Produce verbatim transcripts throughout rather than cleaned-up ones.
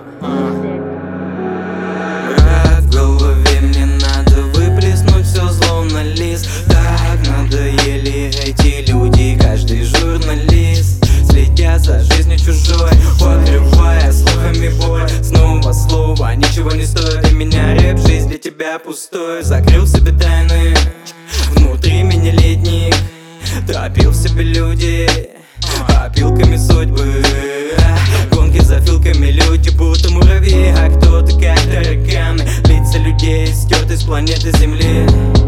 Брат, в голове мне надо выплеснуть все зло на лист. Так надоели эти люди, каждый журналист, следя за жизнью чужой, покрывая слухами боль. Снова слово ничего не стоит для меня, рэп, жизнь для тебя пустой. Закрыл в себе тайны, внутри меня летник, топил в себе люди, опилками судьбы. Гонки за филками, люди будто муравьи, а кто-то как тараканы. Лица людей стерты с планеты Земли.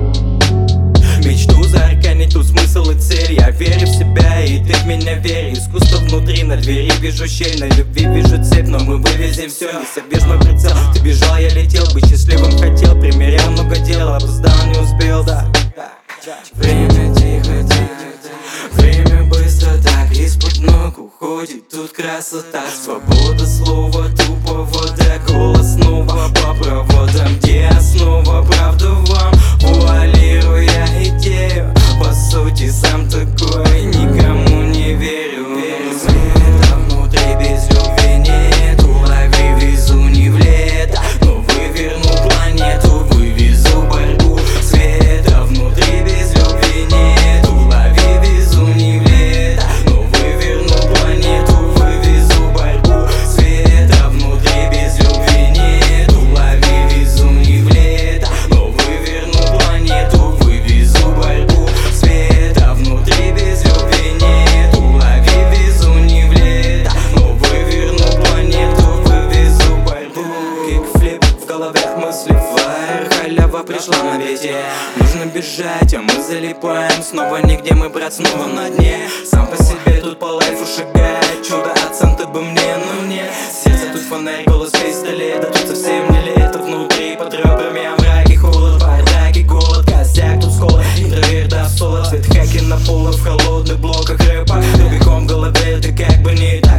Мечту заарканить, тут смысл и цель. Я верю в себя, и ты в меня верь. Искусство внутри, на двери вижу щель, на любви вижу цепь, но мы вывезем все. Не собес мой прицел, ты бежал, я летел, быть счастливым хотел. Примерял много дел, опоздал, не успел, да. Время тихо, тихо, время быстро так из-под ног уходит. Тут красота, свобода слова, тупого, да голос снова по проводам, где основа, правда вам, вуалируя идею. По сути сам такой, никому не верю. Света внутри без любви нет, улови, везу не в лето, но выверну планету, вывезу борьбу. Света внутри без любви нет, улови, везу не в лето, но выверну планету, вывезу борьбу. Света внутри без любви нет, улови, везу не в лето, но выверну планету, вывезу борьбу. Света внутри без любви нет, улови, везу не в лето, но выверну планету, вывезу борьбу. Кикфлип, в голове мысли флайер, халява пришла на ветер. Нужно бежать, а мы залипаем снова нигде, мы, брат, снова на дне. Сам по себе тут по лайфу шагает, чудо от Санты бы мне, но нет. Сердце тут фонарь, голос пистолет, да тут совсем не лето. Внутри под ребрами овраги, холод, бардаки, голод, косяк тут скола. Интроверт до соло, цвет хаки на полах в холодных блоках рэпа. Тупиком в голове, это как бы не